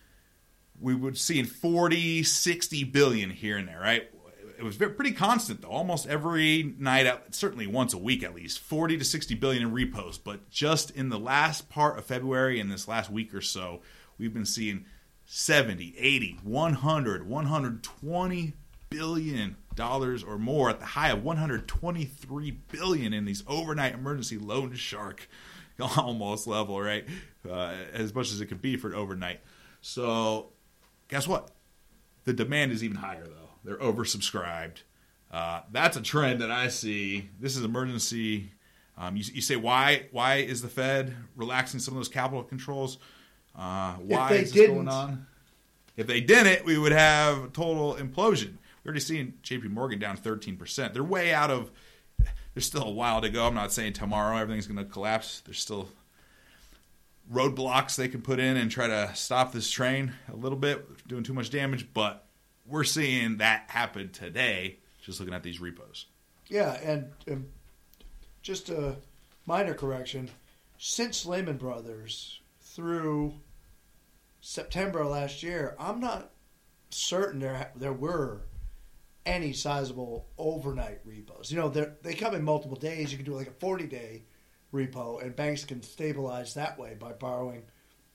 We were seeing forty, sixty billion here and there, right? It was pretty constant, though. Almost every night, certainly once a week at least, forty to sixty billion in repos. But just in the last part of February and this last week or so, we've been seeing seventy, eighty, one hundred, one hundred twenty billion dollars or more, at the high of one hundred twenty-three billion in these overnight emergency loan shark almost level, right? Uh, as much as it could be for an overnight. So guess what? The demand is even higher, though. They're oversubscribed. Uh, that's a trend that I see. This is emergency. Um, you, you say, why Why is the Fed relaxing some of those capital controls? Uh, why is this didn't. going on? If they didn't, we would have total implosion. We're already seeing J P Morgan down thirteen percent. They're way out of – there's still a while to go. I'm not saying tomorrow everything's going to collapse. There's still roadblocks they can put in and try to stop this train a little bit, doing too much damage, but – we're seeing that happen today, just looking at these repos. Yeah, and, and just a minor correction. Since Lehman Brothers through September of last year, I'm not certain there there were any sizable overnight repos. You know, they come in multiple days. You can do like a forty-day repo, and banks can stabilize that way by borrowing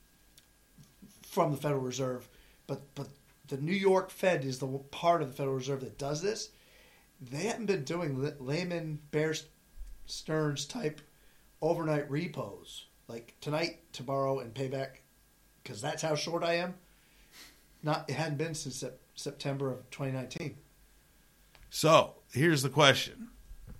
from the Federal Reserve. But but the New York Fed is the part of the Federal Reserve that does this. They haven't been doing Lehman, Bear Stearns type overnight repos like tonight, tomorrow, and pay back, because that's how short I am. Not it hadn't been since September of twenty nineteen. So here's the question: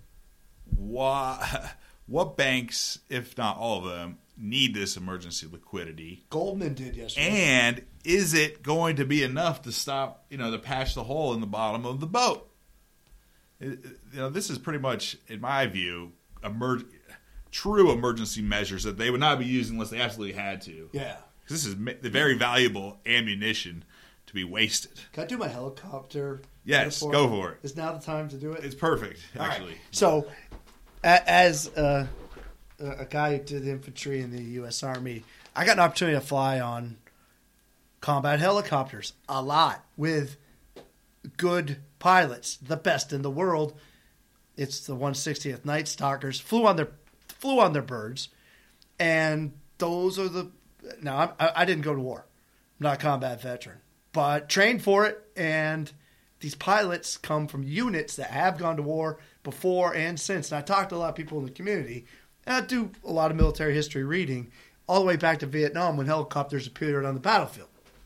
Why? What banks, if not all of them, need this emergency liquidity? Goldman did yesterday. And is it going to be enough to stop, you know, to patch the hole in the bottom of the boat? It, you know, this is pretty much, in my view, emer- true emergency measures that they would not be using unless they absolutely had to. Yeah. Because this is the very valuable ammunition to be wasted. Can I do my helicopter? Yes, metaphor? go for it. Is now the time to do it? It's perfect, actually. Right. So, as a, a guy who did infantry in the U S Army, I got an opportunity to fly on combat helicopters a lot with good pilots, the best in the world. It's the one sixtieth Night Stalkers. Flew on their flew on their birds, and those are the. Now I, I didn't go to war, I'm not a combat veteran, but trained for it. And these pilots come from units that have gone to war before and since. And I talked to a lot of people in the community, and I do a lot of military history reading, all the way back to Vietnam when helicopters appeared on the battlefield.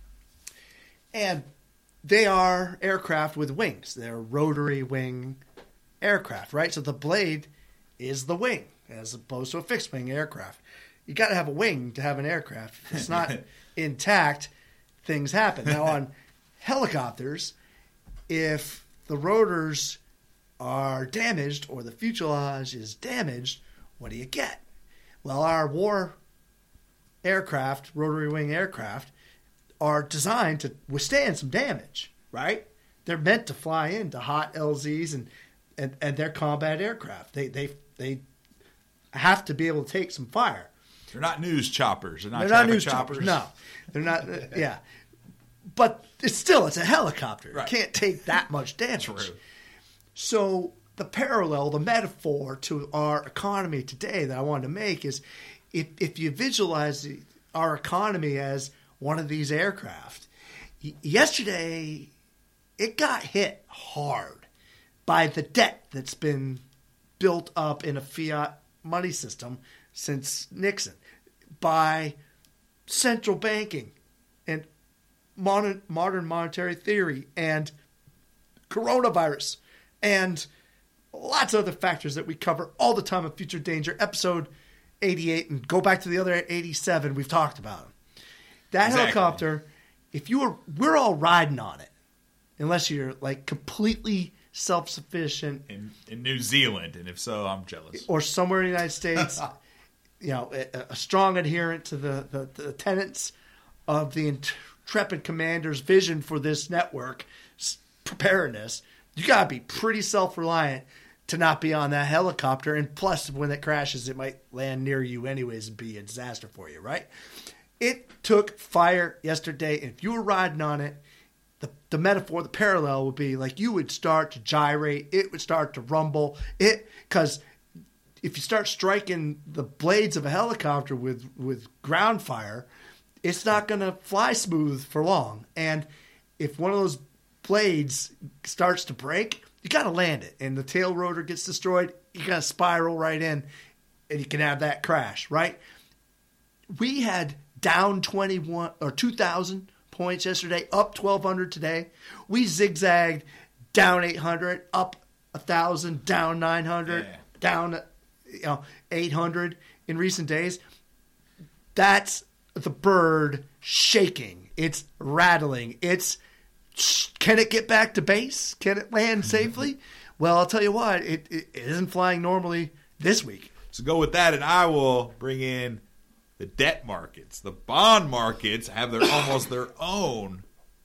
And they are aircraft with wings. They're rotary wing aircraft, right? So the blade is the wing as opposed to a fixed wing aircraft. You got to have a wing to have an aircraft. If it's not intact, things happen. Now on helicopters, if the rotors are damaged or the fuselage is damaged, what do you get? Well, our war aircraft, rotary wing aircraft, are designed to withstand some damage, right? They're meant to fly into hot L Zs and, and, and they're combat aircraft. They they they have to be able to take some fire. They're not news choppers. They're not, they're traffic not news choppers. choppers. No, they're not. Uh, yeah, but it's still it's a helicopter. Right. It can't take that much damage. True. So the parallel, the metaphor to our economy today that I wanted to make is, if if you visualize our economy as one of these aircraft, yesterday it got hit hard by the debt that's been built up in a fiat money system since Nixon, by central banking and modern, modern monetary theory and coronavirus and lots of other factors that we cover all the time in Future Danger, episode eighty-eight, and go back to the other eighty-seven, we've talked about them. That Exactly. helicopter, if you were, we're all riding on it, unless you're like completely self-sufficient In, in New Zealand, and if so, I'm jealous. or somewhere in the United States, you know, a, a strong adherent to the, the, the tenets of the intrepid commander's vision for this network preparedness, you got to be pretty self-reliant to not be on that helicopter. And plus, when it crashes, it might land near you anyways and be a disaster for you, right? It took fire yesterday, and if you were riding on it, the, the metaphor, the parallel would be like you would start to gyrate, it would start to rumble, it because if you start striking the blades of a helicopter with, with ground fire, it's not going to fly smooth for long. And if one of those blades starts to break, you got to land it, and the tail rotor gets destroyed, you got to spiral right in, and you can have that crash, right? We had down twenty-one or two thousand points yesterday, up twelve hundred today. We zigzagged down eight hundred, up one thousand, down nine hundred, Yeah. down you know eight hundred in recent days. That's the bird shaking. It's rattling. It's can it get back to base? Can it land safely? Well, I'll tell you what, it, it, it isn't flying normally this week. So go with that, and I will bring in the debt markets. The bond markets have their almost their own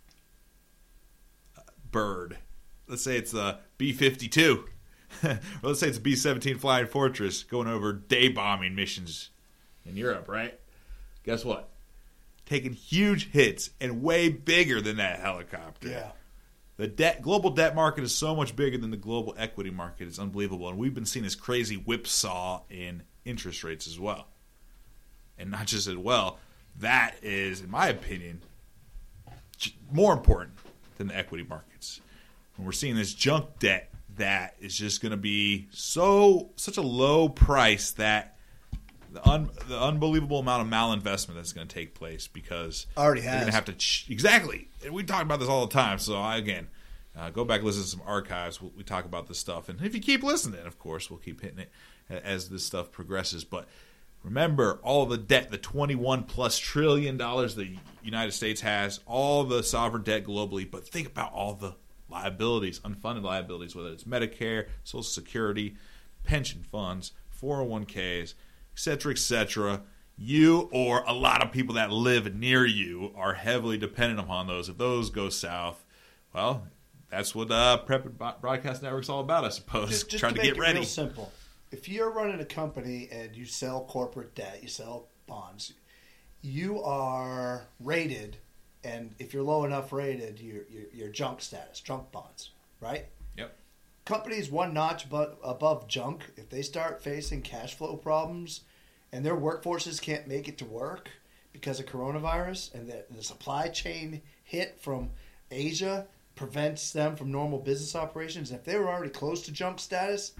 bird. Let's say it's the B fifty-two. Or let's say it's a B seventeen Flying Fortress going over day bombing missions in Europe, right? Guess what? Taking huge hits and way bigger than that helicopter. Yeah. The debt, global debt market is so much bigger than the global equity market. It's unbelievable. And we've been seeing this crazy whipsaw in interest rates as well. And not just as well, that is, in my opinion, more important than the equity markets. And we're seeing this junk debt that is just going to be so such a low price that the, un, the unbelievable amount of malinvestment that's going to take place because Already they're has. going to have to ch- exactly. And we talk about this all the time. So I, again, uh, go back and listen to some archives. We, we talk about this stuff, and if you keep listening, of course, we'll keep hitting it as this stuff progresses. But remember, all the debt, the twenty-one plus trillion dollars the United States has, all the sovereign debt globally. But think about all the liabilities, unfunded liabilities, whether it's Medicare, Social Security, pension funds, four oh one k's, et cetera, et cetera. You or a lot of people that live near you are heavily dependent upon those. If those go south, well, that's what uh, Prep Broadcast Network's all about, I suppose. Just, just Trying to to, make get it ready. real simple. if you're running a company and you sell corporate debt, you sell bonds, you are rated, and if you're low enough rated, you're, you're, you're junk status, junk bonds, right? Yep. Companies one notch but above junk, if they start facing cash flow problems and their workforces can't make it to work because of coronavirus, and the, the supply chain hit from Asia prevents them from normal business operations, if they were already close to junk status,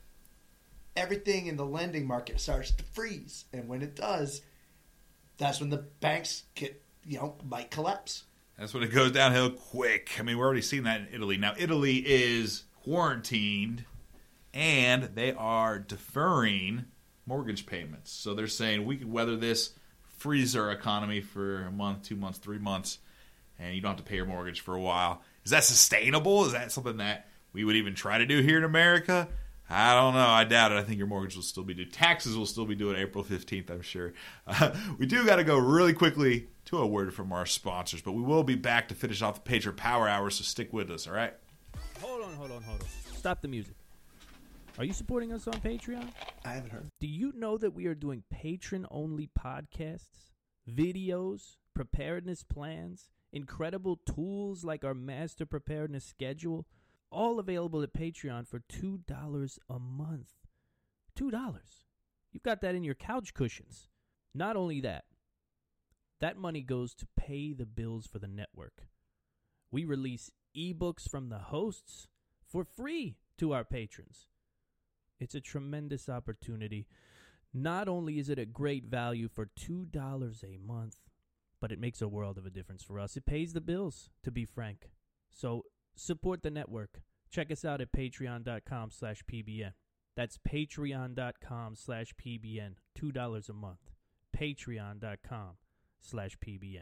everything in the lending market starts to freeze. And when it does, that's when the banks get, you know, might collapse. That's when it goes downhill quick. I mean, we're already seeing that in Italy. Now, Italy is quarantined, and they are deferring mortgage payments. So they're saying we could weather this, freeze our economy for a month, two months, three months, and you don't have to pay your mortgage for a while. Is that sustainable? Is that something that we would even try to do here in America? I don't know. I doubt it. I think your mortgage will still be due. Taxes will still be due on April fifteenth, I'm sure. Uh, we do got to go really quickly to a word from our sponsors, but we will be back to finish off the Patriot Power Hour, so stick with us, all right? Hold on, hold on, hold on. Stop the music. Are you supporting us on Patreon? I haven't heard. Do you know that we are doing patron-only podcasts, videos, preparedness plans, incredible tools like our master preparedness schedule, all available at Patreon for two dollars a month. two dollars. You've got that in your couch cushions. Not only that, that money goes to pay the bills for the network. We release ebooks from the hosts for free to our patrons. It's a tremendous opportunity. Not only is it a great value for two dollars a month, but it makes a world of a difference for us. It pays the bills, to be frank. So support the network. Check us out at patreon.com slash PBN. That's patreon.com slash PBN. two dollars a month. Patreon.com slash PBN.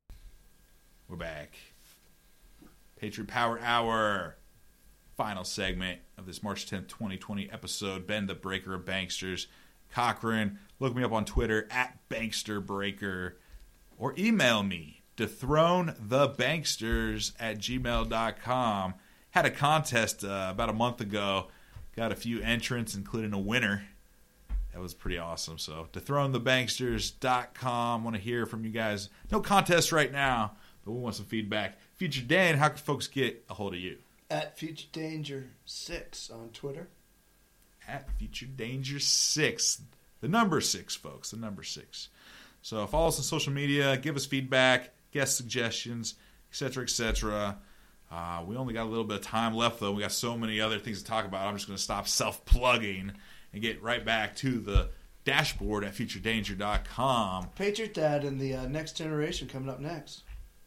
We're back. Patriot Power Hour. Final segment of this March tenth, twenty twenty episode. Ben the Breaker of Banksters. Cochran. Look me up on Twitter at BanksterBreaker. Or email me, dethronethebanksters at gmail dot com. Had a contest uh, about a month ago. Got a few entrants, including a winner. That was pretty awesome. So, dethrone the banksters dot com. Want to hear from you guys. No contest right now, but we want some feedback. Future Dan, how can folks get a hold of you? At Future Danger six on Twitter. At Future Danger six. The number six, folks. The number six. So follow us on social media. Give us feedback, guest suggestions, et cetera, et cetera. Uh, we only got a little bit of time left, though. We got so many other things to talk about. I'm just going to stop self-plugging and get right back to the dashboard at future danger dot com. Patriot Dad and the uh, Next Generation coming up next.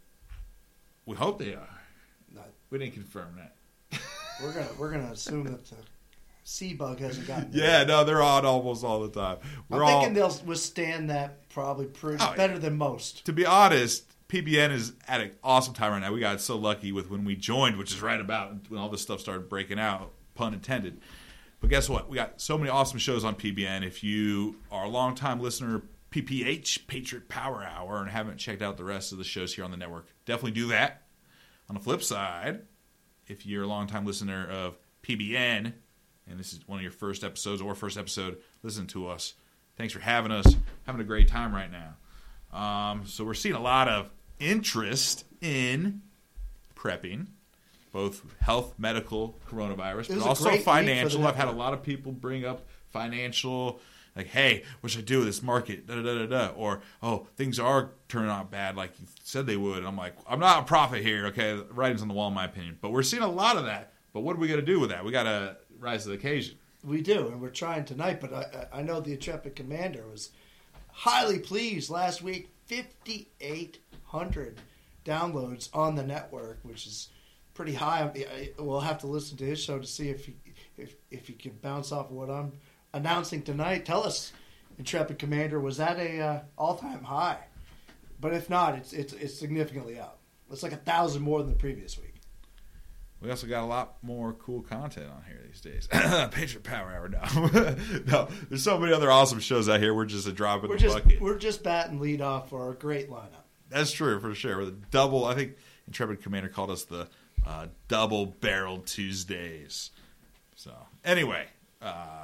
We hope they are. No, we didn't confirm that. We're gonna we're gonna assume that the sea bug hasn't gotten yeah, there. no, they're on almost all the time. We're I'm all, thinking they'll withstand that probably pretty oh, better than most. To be honest, P B N is at an awesome time right now. We got so lucky with when we joined, which is right about when all this stuff started breaking out, pun intended. But guess what? We got so many awesome shows on P B N. If you are a longtime listener of P P H, Patriot Power Hour, and haven't checked out the rest of the shows here on the network, definitely do that. On the flip side, if you're a longtime listener of P B N, and this is one of your first episodes or first episode, listen to us. Thanks for having us. Having a great time right now. Um, so we're seeing a lot of interest in prepping, both health, medical, coronavirus, but also financial. I've had a lot of people bring up financial, like, hey, what should I do with this market? Da, da, da, da, da. Or, oh, things are turning out bad like you said they would. And I'm like, I'm not a prophet here, okay? The writing's on the wall, in my opinion. But we're seeing a lot of that. But what are we going to do with that? We got to rise to the occasion. We do, and we're trying tonight. But I, I know the Intrepid Commander was highly pleased last week. fifty-eight hundred downloads on the network, which is pretty high. We'll have to listen to his show to see if he, if, if he can bounce off of what I'm announcing tonight. Tell us, Intrepid Commander, was that a uh, all-time high? But if not, it's it's it's significantly up. It's like a thousand more than the previous week. We also got a lot more cool content on here these days. Patriot Power Hour now. No, there's so many other awesome shows out here. We're just a drop in we're the just, bucket. We're just batting lead off for a great lineup. That's true, for sure. We're the double, I think Intrepid Commander called us the uh, double-barreled Tuesdays. So, anyway, uh,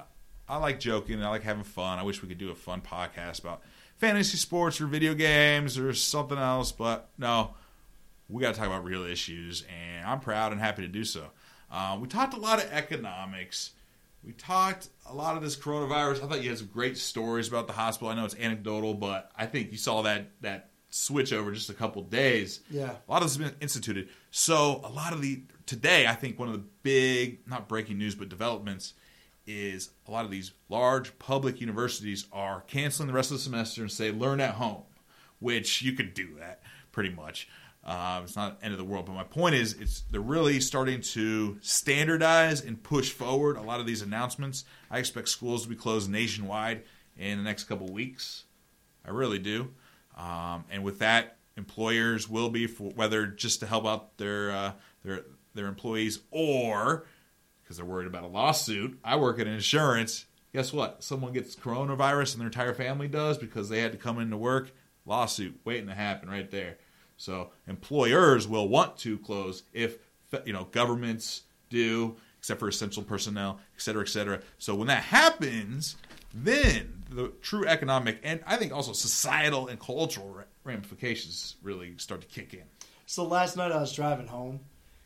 I like joking. I like having fun. I wish we could do a fun podcast about fantasy sports or video games or something else. But no, we got to talk about real issues, and I'm proud and happy to do so. Uh, we talked a lot of economics. We talked a lot of this coronavirus. I thought you had some great stories about the hospital. I know it's anecdotal, but I think you saw that that switch over just a couple days. Yeah. A lot of this has been instituted. So a lot of the, today, I think one of the big, not breaking news, but developments is a lot of these large public universities are canceling the rest of the semester and say, learn at home, which you could do that pretty much. Uh, it's not the end of the world, but my point is, it's they're really starting to standardize and push forward a lot of these announcements. I expect schools to be closed nationwide in the next couple of weeks. I really do. Um, and with that, employers will be, for, whether just to help out their uh, their their employees or because they're worried about a lawsuit. I work in insurance. Guess what? Someone gets coronavirus and their entire family does because they had to come into work. Lawsuit waiting to happen right there. So employers will want to close if, you know, governments do, except for essential personnel, et cetera, et cetera. So when that happens, then the true economic and I think also societal and cultural ramifications really start to kick in. So last night I was driving home,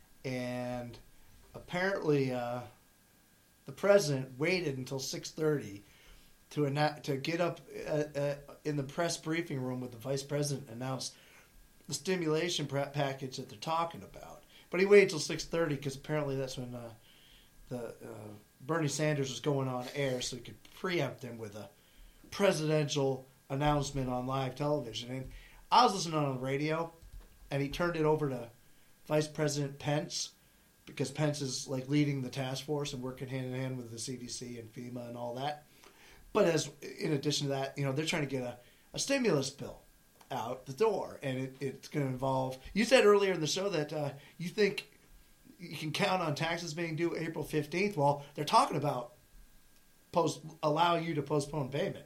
and apparently uh, the president waited until six thirty to anna- to get up uh, uh, in the press briefing room with the vice president and announce the stimulation package that they're talking about. But he waited till six thirty because apparently that's when uh, the uh, Bernie Sanders was going on air, so he could preempt him with a presidential announcement on live television. And I was listening on the radio, and he turned it over to Vice President Pence because Pence is like leading the task force and working hand in hand with the C D C and FEMA and all that. But as in addition to that, you know, they're trying to get a, a stimulus bill out the door, and it, it's going to involve. You said earlier in the show that uh, you think you can count on taxes being due April fifteenth. Well, they're talking about post allowing you to postpone payment,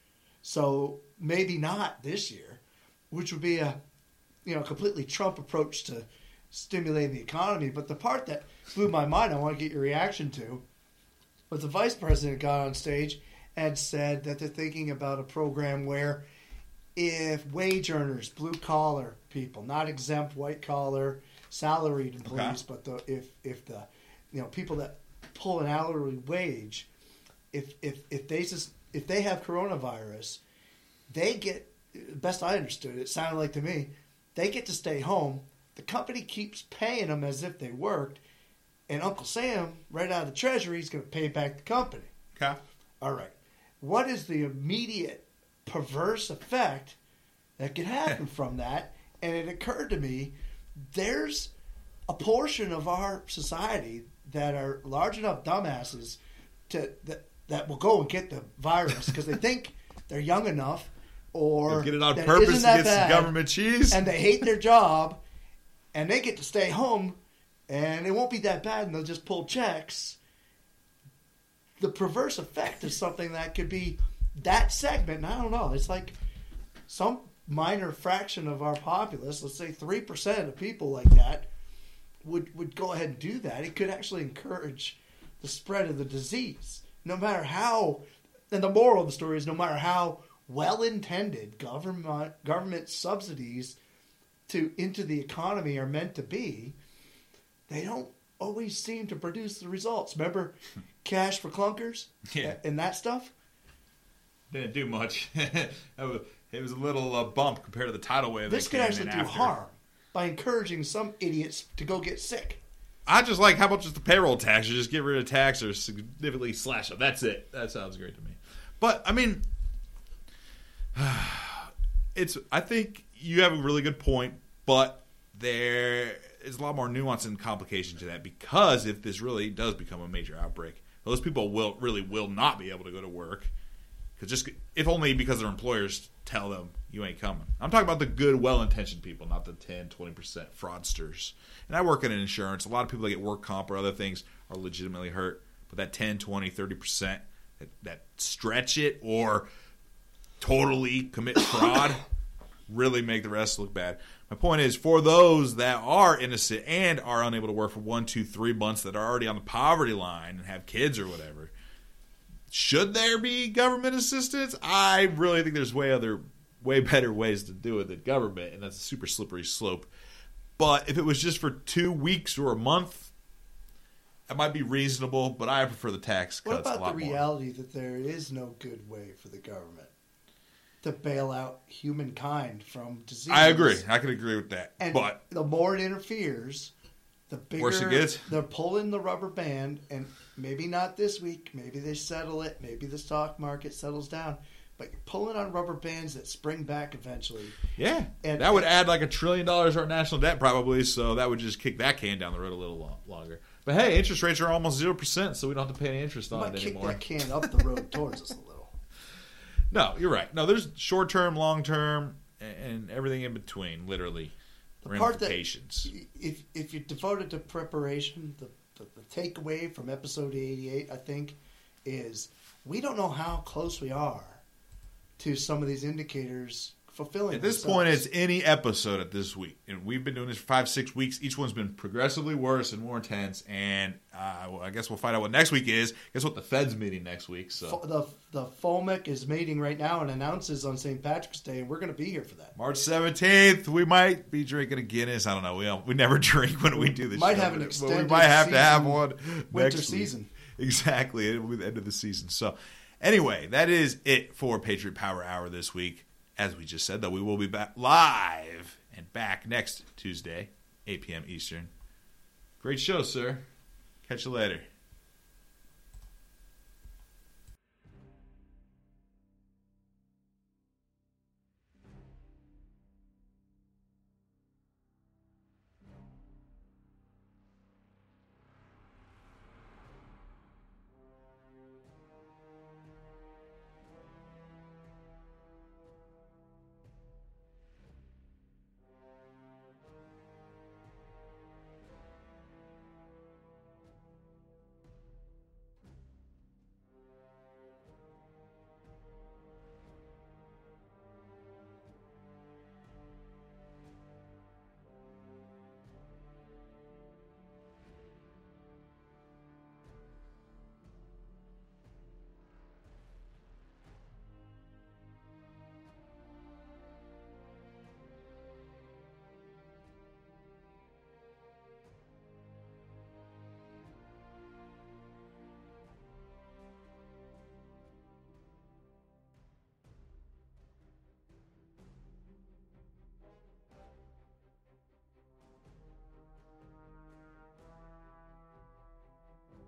so maybe not this year, which would be a you know completely Trump approach to stimulating the economy. But the part that blew my mind, I want to get your reaction to, was the vice president got on stage and said that they're thinking about a program where if wage earners, blue-collar people, not exempt white-collar salaried employees, okay. but the, if if the you know people that pull an hourly wage, if if if they just if they have coronavirus, they get, best I understood it, it sounded like to me, they get to stay home. The company keeps paying them as if they worked, and Uncle Sam, right out of the treasury, is going to pay back the company. Okay. All right. What is the immediate perverse effect that could happen from that? And it occurred to me, there's a portion of our society that are large enough dumbasses to that, that will go and get the virus because they think they're young enough, or they'll get it on purpose to get some government cheese, and they hate their job, and they get to stay home, and it won't be that bad, and they'll just pull checks. The perverse effect is something that could be that segment, and I don't know, it's like some minor fraction of our populace, let's say three percent of people like that, would, would go ahead and do that. It could actually encourage the spread of the disease. No matter how, and the moral of the story is no matter how well-intended government government subsidies to into the economy are meant to be, they don't always seem to produce the results. Remember Cash for Clunkers? Yeah. And that stuff? Didn't do much. It was a little uh, bump compared to the tidal wave. This that could came actually in do after. harm by encouraging some idiots to go get sick. I just like, how about just the payroll tax? You just get rid of tax or significantly slash it. That's it. That sounds great to me. But, I mean, it's. I think you have a really good point, but there is a lot more nuance and complication to that, because if this really does become a major outbreak, those people will really will not be able to go to work. Because just if only because their employers tell them you ain't coming. I'm talking about the good, well-intentioned people, not the ten, twenty percent fraudsters. And I work in insurance. A lot of people that get work comp or other things are legitimately hurt. But that ten, twenty, thirty percent that, that stretch it or totally commit fraud really make the rest look bad. My point is, for those that are innocent and are unable to work for one, two, three months that are already on the poverty line and have kids or whatever, should there be government assistance? I really think there's way other, way better ways to do it than government, and that's a super slippery slope. But if it was just for two weeks or a month, it might be reasonable, but I prefer the tax cuts a lot more. What about the reality that there is no good way for the government to bail out humankind from disease? I agree. I can agree with that. And but the more it interferes, the bigger worse it gets. They're pulling the rubber band, and maybe not this week. Maybe they settle it. Maybe the stock market settles down. But you're pulling on rubber bands that spring back eventually. Yeah. And, that would add like a trillion dollars to our national debt probably, so that would just kick that can down the road a little long, longer. But hey, interest rates are almost zero percent, so we don't have to pay any interest on might it kick anymore. That can up the road towards us a little. No, you're right. No, there's short term, long term, and everything in between, literally. The part that, ramifications. if, if you're devoted to preparation, the, the, the takeaway from episode eighty-eight, I think, is we don't know how close we are to some of these indicators fulfilling At this themselves. point, it's any episode at this week. And we've been doing this for five, six weeks. Each one's been progressively worse and more intense. And uh, well, I guess we'll find out what next week is. Guess what? The Fed's meeting next week. So The, the F O M C is meeting right now and announces on Saint Patrick's Day, and we're going to be here for that. March seventeenth, we might be drinking a Guinness. I don't know. We don't, we never drink when we do this. Might show, have an but extended we might have season, to have one winter next season. Week. Exactly. It will be the end of the season. So anyway, that is it for Patriot Power Hour this week. As we just said, though, we will be back live and back next Tuesday, eight p.m. Eastern. Great show, sir. Catch you later.